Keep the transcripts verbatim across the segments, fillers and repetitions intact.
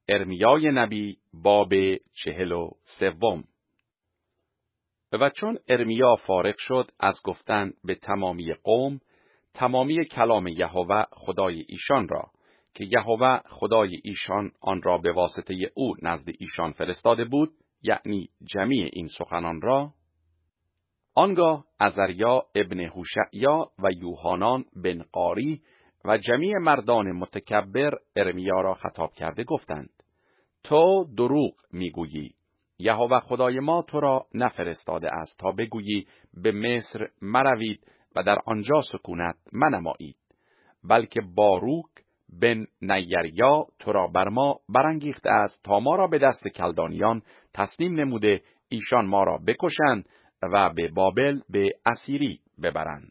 ارمیای نبی باب چهل و سوم. و چون ارمیا فارغ شد از گفتن به تمامی قوم تمامی کلام یهوه خدای ایشان را که یهوه خدای ایشان آن را به واسطه او نزد ایشان فرستاده بود، یعنی جمیع این سخنان را، آنگاه عزریا ابن هوشعیا و یوحانان بن قاری و جمیع مردان متکبر ارمیا را خطاب کرده گفتند: تو دروغ میگویی، یهوه خدای ما تو را نفرستاده است تا بگویی به مصر مروید و در آنجا سکونت منمایید، بلکه باروک بن نیریا تو را بر ما برانگیخته است تا ما را به دست کلدانیان تسلیم نموده ایشان ما را بکشند و به بابل به اسیری ببرند.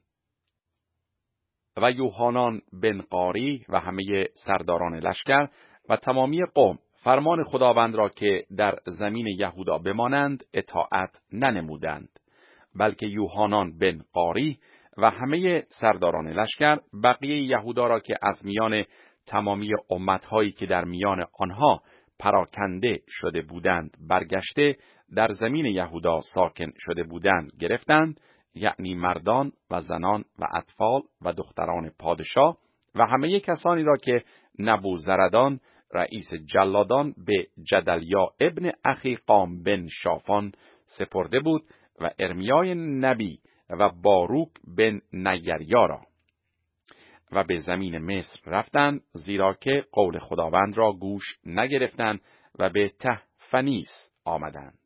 و یوحانان بن قاری و همه سرداران لشکر و تمامی قوم فرمان خداوند را که در زمین یهودا بمانند اطاعت ننمودند، بلکه یوحانان بن قاری و همه سرداران لشکر بقیه یهودا را که از میان تمامی امتهایی که در میان آنها پراکنده شده بودند برگشته در زمین یهودا ساکن شده بودند گرفتند، یعنی مردان و زنان و اطفال و دختران پادشاه و همه کسانی را که نبوزردان رئیس جلادان به جدلیا ابن اخیقام بن شافان سپرده بود و ارمیای نبی و باروک بن نیریا را، و به زمین مصر رفتند، زیرا که قول خداوند را گوش نگرفتند و به تحفنیس آمدند.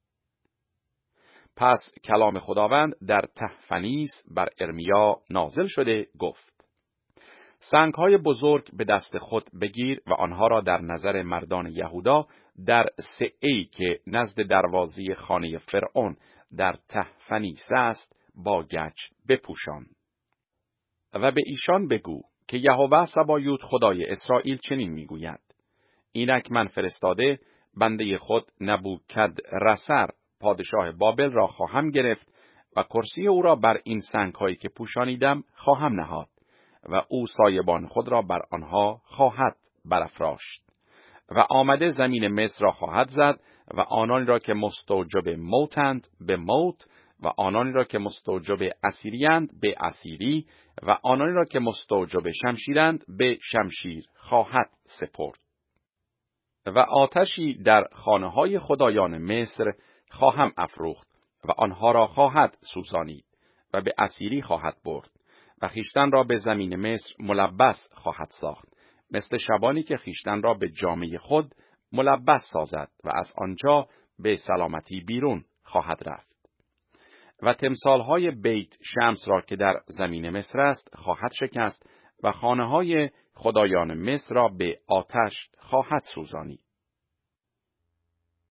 پس کلام خداوند در تحفنیس بر ارمیا نازل شده گفت: سنگ‌های بزرگ به دست خود بگیر و آنها را در نظر مردان یهودا در سعی که نزد دروازه خانه فرعون در تحفنیس است با گچ بپوشان. و به ایشان بگو که یهوه سبایوت خدای اسرائیل چنین میگوید: اینک من فرستاده بنده خود نبوکدرصر پادشاه بابل را خواهم گرفت و کرسی او را بر این سنگ‌هایی که پوشانیدم خواهم نهاد و او سایبان خود را بر آنها خواهد برافراشت و آمده زمین مصر را خواهد زد و آنانی را که مستوجب موتند به موت و آنانی را که مستوجب اسیریند به اسیری و آنانی را که مستوجب شمشیرند به شمشیر خواهد سپرد. و آتشی در خانه‌های خدایان مصر خواهم افروخت و آنها را خواهد سوزانید و به اسیری خواهد برد و خیشتن را به زمین مصر ملبس خواهد ساخت، مثل شبانی که خیشتن را به جامه خود ملبس سازد و از آنجا به سلامتی بیرون خواهد رفت. و تمثالهای بیت شمس را که در زمین مصر است خواهد شکست و خانه‌های خدایان مصر را به آتش خواهد سوزانید.